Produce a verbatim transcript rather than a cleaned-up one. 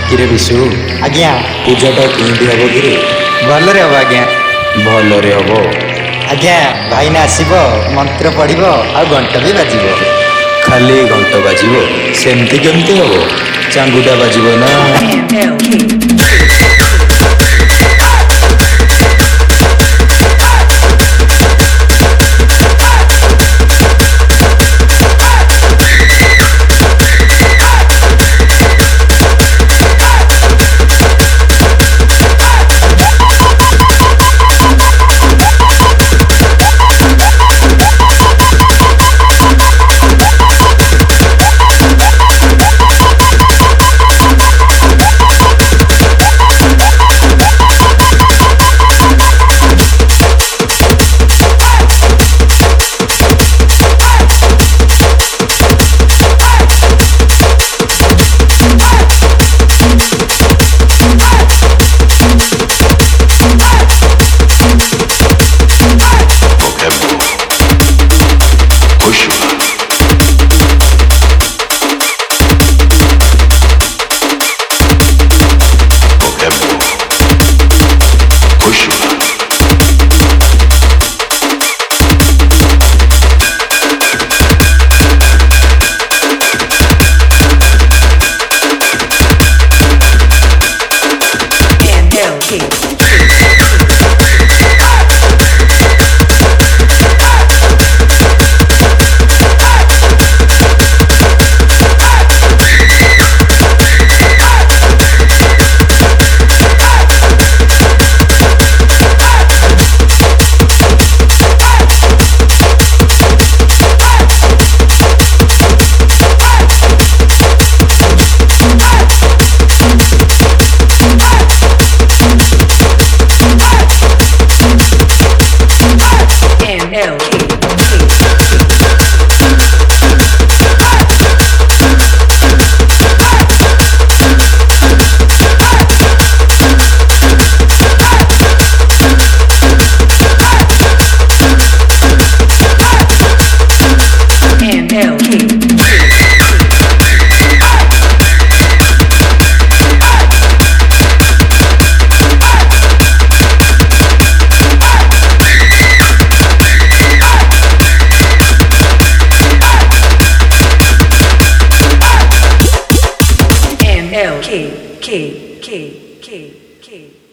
କିରେ ବିଶୁ, ଆଜ୍ଞା ପୂଜାଟା କେମିତି ହବ କିରେ? ଭଲରେ ହବ ଆଜ୍ଞା। ଭଲରେ ହବ। ଆଜ୍ଞା ଭାଇନା ଆସିବ, ମନ୍ତ୍ର ପଢ଼ିବ ଆଉ ଘଣ୍ଟ ବି ବାଜିବ। ଖାଲି ଘଣ୍ଟ ବାଜିବ? ସେମିତି କେମିତି ହବ? ଚାଙ୍ଗୁଟା ବାଜିବ ନା। L K K K K K